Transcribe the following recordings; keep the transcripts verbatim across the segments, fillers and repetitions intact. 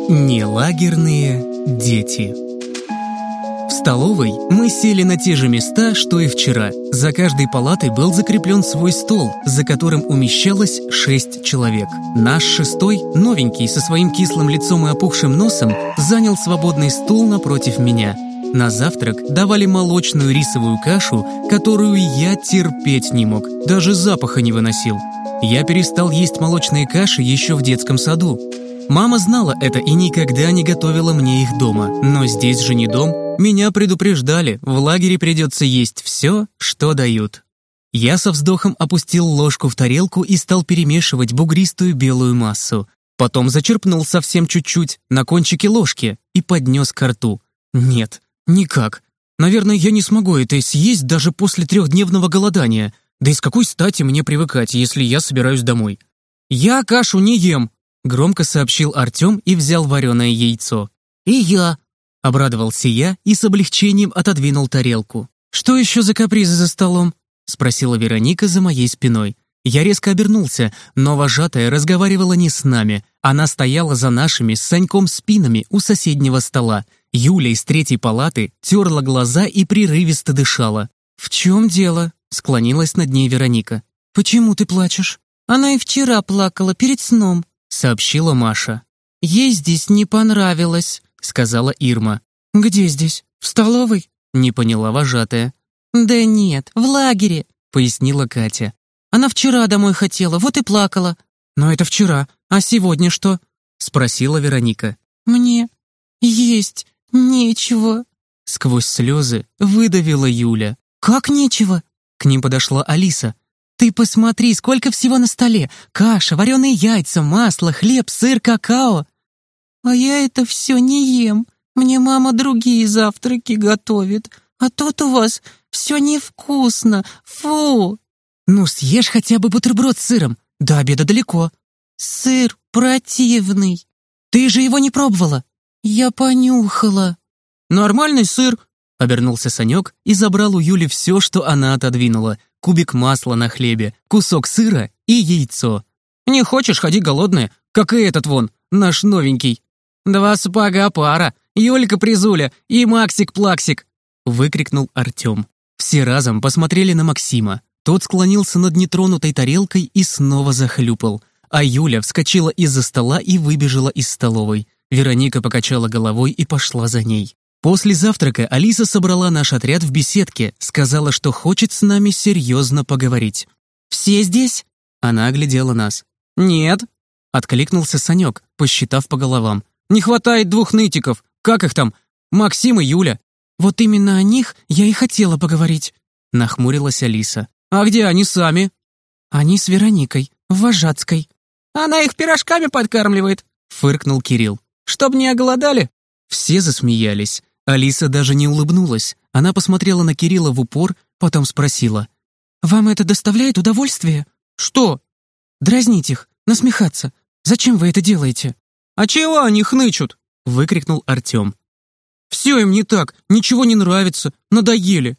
Нелагерные дети. В столовой мы сели на те же места, что и вчера. За каждой палатой был закреплен свой стол, за которым умещалось шесть человек. Наш шестой, новенький, со своим кислым лицом и опухшим носом, занял свободный стул напротив меня. На завтрак давали молочную рисовую кашу, которую я терпеть не мог, даже запаха не выносил. Я перестал есть молочные каши еще в детском саду. Мама знала это и никогда не готовила мне их дома. Но здесь же не дом. Меня предупреждали, в лагере придется есть все, что дают. Я со вздохом опустил ложку в тарелку и стал перемешивать бугристую белую массу. Потом зачерпнул совсем чуть-чуть на кончике ложки и поднес ко рту. Нет, никак. Наверное, я не смогу это съесть даже после трехдневного голодания. Да и с какой стати мне привыкать, если я собираюсь домой? «Я кашу не ем», — громко сообщил Артем и взял вареное яйцо. «И я», — обрадовался я и с облегчением отодвинул тарелку. «Что еще за капризы за столом?» — спросила Вероника за моей спиной. Я резко обернулся, но вожатая разговаривала не с нами. Она стояла за нашими с Саньком спинами у соседнего стола. Юля из третьей палаты терла глаза и прерывисто дышала. «В чем дело?» — склонилась над ней Вероника. «Почему ты плачешь?» «Она и вчера плакала перед сном», — сообщила Маша. «Ей здесь не понравилось», — сказала Ирма. «Где здесь? В столовой?» — не поняла вожатая. «Да нет, в лагере», — пояснила Катя. «Она вчера домой хотела, вот и плакала». «Но это вчера, а сегодня что?» — спросила Вероника. «Мне есть нечего», — сквозь слезы выдавила Юля. «Как нечего?» — к ним подошла Алиса. «Ты посмотри, сколько всего на столе! Каша, вареные яйца, масло, хлеб, сыр, какао!» «А я это все не ем. Мне мама другие завтраки готовит. А тут у вас все невкусно. Фу!» «Ну, съешь хотя бы бутерброд с сыром. До обеда далеко». «Сыр противный». «Ты же его не пробовала». «Я понюхала». «Нормальный сыр», — обернулся Санек и забрал у Юли все, что она отодвинула. Кубик масла на хлебе, кусок сыра и яйцо. «Не хочешь, ходи голодная, как и этот вон, наш новенький». «Два сапога пара, Юлька-призуля и Максик-плаксик», — выкрикнул Артем. Все разом посмотрели на Максима. Тот склонился над нетронутой тарелкой и снова захлюпал. А Юля вскочила из-за стола и выбежала из столовой. Вероника покачала головой и пошла за ней. После завтрака Алиса собрала наш отряд в беседке, сказала, что хочет с нами серьезно поговорить. «Все здесь?» Она оглядела нас. «Нет», — откликнулся Санек, посчитав по головам. «Не хватает двух нытиков. Как их там? Максим и Юля». «Вот именно о них я и хотела поговорить», — нахмурилась Алиса. «А где они сами?» «Они с Вероникой, в Вожатской». «Она их пирожками подкармливает», — фыркнул Кирилл. «Чтоб не оголодали». Все засмеялись. Алиса даже не улыбнулась. Она посмотрела на Кирилла в упор, потом спросила. «Вам это доставляет удовольствие?» «Что?» «Дразнить их, насмехаться. Зачем вы это делаете?» «А чего они хнычут?» — выкрикнул Артем. «Все им не так, ничего не нравится, надоели».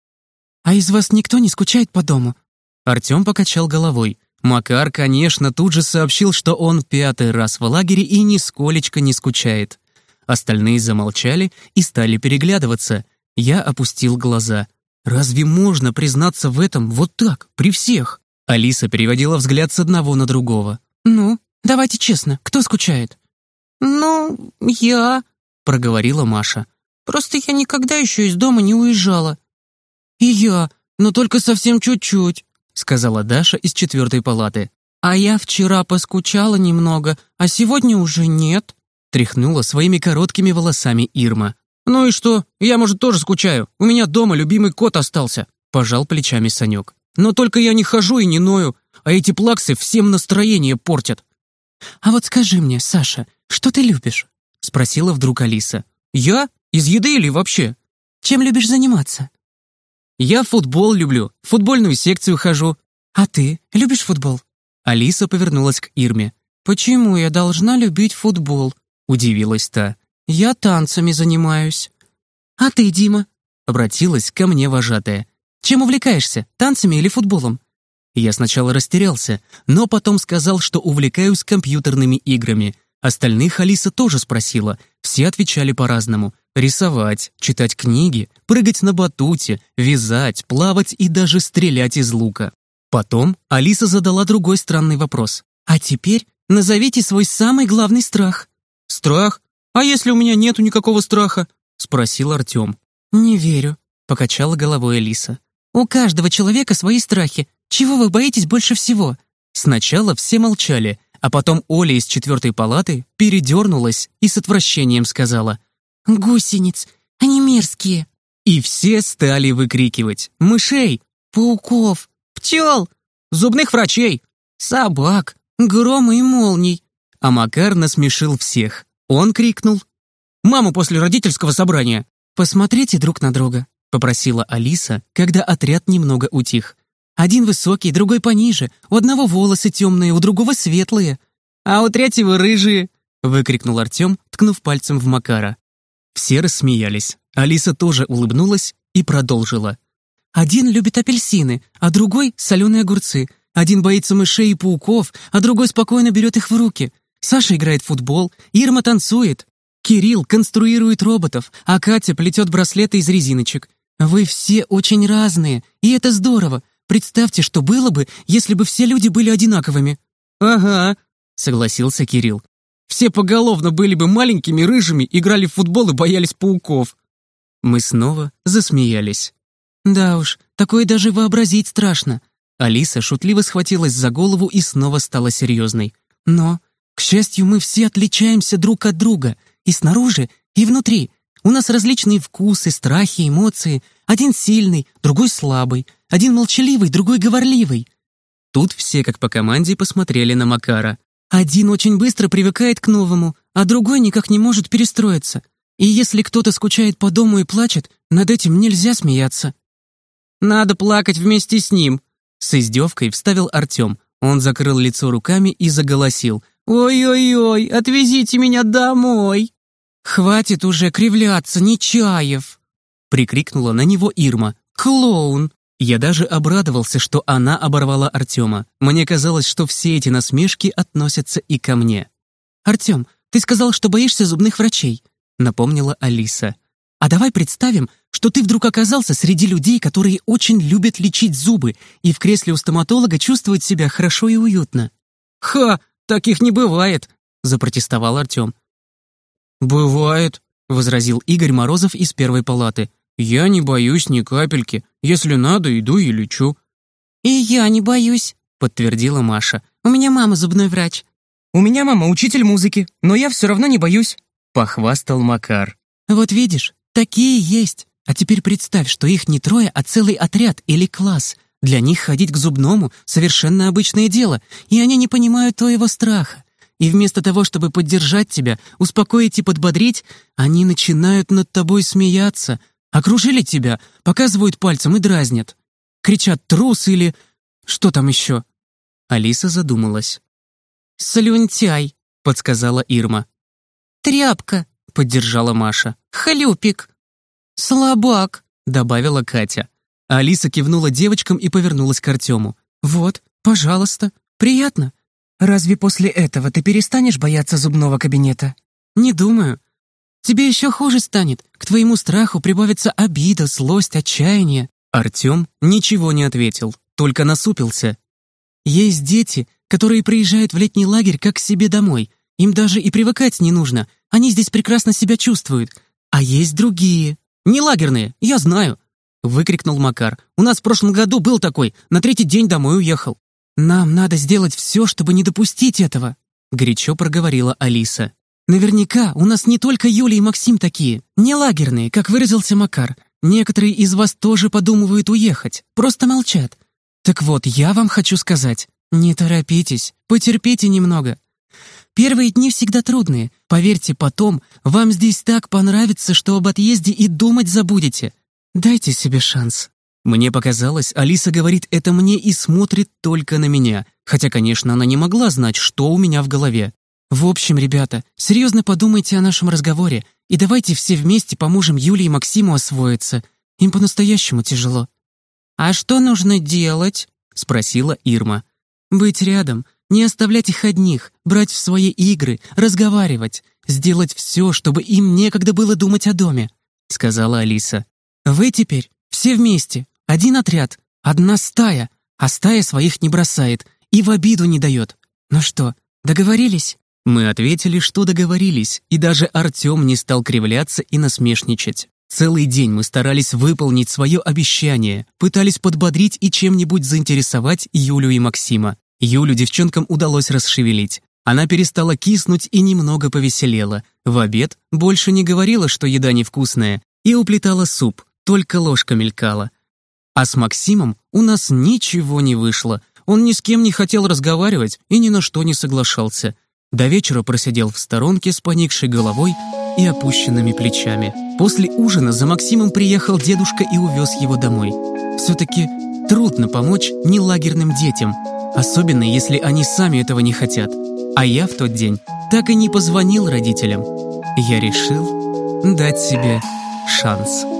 «А из вас никто не скучает по дому?» Артем покачал головой. Макар, конечно, тут же сообщил, что он пятый раз в лагере и нисколечко не скучает. Остальные замолчали и стали переглядываться. Я опустил глаза. «Разве можно признаться в этом вот так, при всех?» Алиса переводила взгляд с одного на другого. «Ну, давайте честно, кто скучает?» «Ну, я», — проговорила Маша. «Просто я никогда еще из дома не уезжала». «И я, но только совсем чуть-чуть», — сказала Даша из четвертой палаты. «А я вчера поскучала немного, а сегодня уже нет», — тряхнула своими короткими волосами Ирма. «Ну и что? Я, может, тоже скучаю. У меня дома любимый кот остался», — пожал плечами Санек. «Но только я не хожу и не ною, а эти плаксы всем настроение портят». «А вот скажи мне, Саша, что ты любишь?» — спросила вдруг Алиса. «Я? Из еды или вообще?» «Чем любишь заниматься?» «Я футбол люблю, в футбольную секцию хожу». «А ты любишь футбол?» Алиса повернулась к Ирме. «Почему я должна любить футбол?» — удивилась та. «Я танцами занимаюсь». «А ты, Дима?» — обратилась ко мне вожатая. «Чем увлекаешься, танцами или футболом?» Я сначала растерялся, но потом сказал, что увлекаюсь компьютерными играми. Остальных Алиса тоже спросила. Все отвечали по-разному. Рисовать, читать книги, прыгать на батуте, вязать, плавать и даже стрелять из лука. Потом Алиса задала другой странный вопрос. «А теперь назовите свой самый главный страх». «Страх? А если у меня нету никакого страха?» — спросил Артем. «Не верю», — покачала головой Алиса. «У каждого человека свои страхи. Чего вы боитесь больше всего?» Сначала все молчали, а потом Оля из четвертой палаты передернулась и с отвращением сказала: «Гусениц, они мерзкие». И все стали выкрикивать: «Мышей! Пауков! Пчел! Зубных врачей! Собак! Грома и молний!» А Макар насмешил всех. Он крикнул: «Маму после родительского собрания!» «Посмотрите друг на друга», — попросила Алиса, когда отряд немного утих. «Один высокий, другой пониже, у одного волосы темные, у другого светлые, а у третьего рыжие», — выкрикнул Артем, ткнув пальцем в Макара. Все рассмеялись. Алиса тоже улыбнулась и продолжила. «Один любит апельсины, а другой — соленые огурцы. Один боится мышей и пауков, а другой спокойно берет их в руки. Саша играет в футбол, Ирма танцует. Кирилл конструирует роботов, а Катя плетет браслеты из резиночек. Вы все очень разные, и это здорово. Представьте, что было бы, если бы все люди были одинаковыми». «Ага», — согласился Кирилл. «Все поголовно были бы маленькими, рыжими, играли в футбол и боялись пауков». Мы снова засмеялись. «Да уж, такое даже вообразить страшно». Алиса шутливо схватилась за голову и снова стала серьезной. «Но, к счастью, мы все отличаемся друг от друга. И снаружи, и внутри. У нас различные вкусы, страхи, эмоции. Один сильный, другой слабый. Один молчаливый, другой говорливый». Тут все, как по команде, посмотрели на Макара. «Один очень быстро привыкает к новому, а другой никак не может перестроиться. И если кто-то скучает по дому и плачет, над этим нельзя смеяться». «Надо плакать вместе с ним», — с издевкой вставил Артем. Он закрыл лицо руками и заголосил: «Ой-ой-ой, отвезите меня домой!» «Хватит уже кривляться, Нечаев!» — прикрикнула на него Ирма. «Клоун!» Я даже обрадовался, что она оборвала Артема. Мне казалось, что все эти насмешки относятся и ко мне. «Артем, ты сказал, что боишься зубных врачей», — напомнила Алиса. «А давай представим, что ты вдруг оказался среди людей, которые очень любят лечить зубы и в кресле у стоматолога чувствуют себя хорошо и уютно». «Ха! Таких не бывает!» — запротестовал Артем. «Бывает», — возразил Игорь Морозов из первой палаты. «Я не боюсь ни капельки. Если надо, иду и лечу». «И я не боюсь», — подтвердила Маша. «У меня мама зубной врач». «У меня мама учитель музыки, но я все равно не боюсь», — похвастал Макар. «Вот видишь, такие есть. А теперь представь, что их не трое, а целый отряд или класс. Для них ходить к зубному — совершенно обычное дело, и они не понимают твоего страха. И вместо того, чтобы поддержать тебя, успокоить и подбодрить, они начинают над тобой смеяться, окружили тебя, показывают пальцем и дразнят. Кричат «трус» или... что там еще?» Алиса задумалась. «Слюнтяй», — подсказала Ирма. «Тряпка», — поддержала Маша. «Хлюпик». «Слабак», — добавила Катя. Алиса кивнула девочкам и повернулась к Артему. «Вот, пожалуйста, приятно. Разве после этого ты перестанешь бояться зубного кабинета?» «Не думаю. Тебе еще хуже станет. К твоему страху прибавится обида, злость, отчаяние». Артем ничего не ответил, только насупился. «Есть дети, которые приезжают в летний лагерь как к себе домой. Им даже и привыкать не нужно. Они здесь прекрасно себя чувствуют. А есть другие. Не лагерные, я знаю», — выкрикнул Макар. «У нас в прошлом году был такой, на третий день домой уехал». «Нам надо сделать все, чтобы не допустить этого», — горячо проговорила Алиса. «Наверняка у нас не только Юля и Максим такие, не лагерные, как выразился Макар. Некоторые из вас тоже подумывают уехать, просто молчат. Так вот, я вам хочу сказать, не торопитесь, потерпите немного. Первые дни всегда трудные, поверьте, потом вам здесь так понравится, что об отъезде и думать забудете. Дайте себе шанс». Мне показалось, Алиса говорит это мне и смотрит только на меня, хотя, конечно, она не могла знать, что у меня в голове. «В общем, ребята, серьезно подумайте о нашем разговоре и давайте все вместе поможем Юле и Максиму освоиться. Им по-настоящему тяжело». «А что нужно делать?» — спросила Ирма. «Быть рядом, не оставлять их одних, брать в свои игры, разговаривать, сделать все, чтобы им некогда было думать о доме», — сказала Алиса. «Вы теперь все вместе, один отряд, одна стая, а стая своих не бросает и в обиду не дает. Ну что, договорились?» Мы ответили, что договорились, и даже Артем не стал кривляться и насмешничать. Целый день мы старались выполнить свое обещание, пытались подбодрить и чем-нибудь заинтересовать Юлю и Максима. Юлю девчонкам удалось расшевелить. Она перестала киснуть и немного повеселела. В обед больше не говорила, что еда невкусная, и уплетала суп, только ложка мелькала. А с Максимом у нас ничего не вышло. Он ни с кем не хотел разговаривать и ни на что не соглашался. До вечера просидел в сторонке с поникшей головой и опущенными плечами. После ужина за Максимом приехал дедушка и увез его домой. Все-таки трудно помочь нелагерным детям, особенно если они сами этого не хотят. А я в тот день так и не позвонил родителям. Я решил дать себе шанс.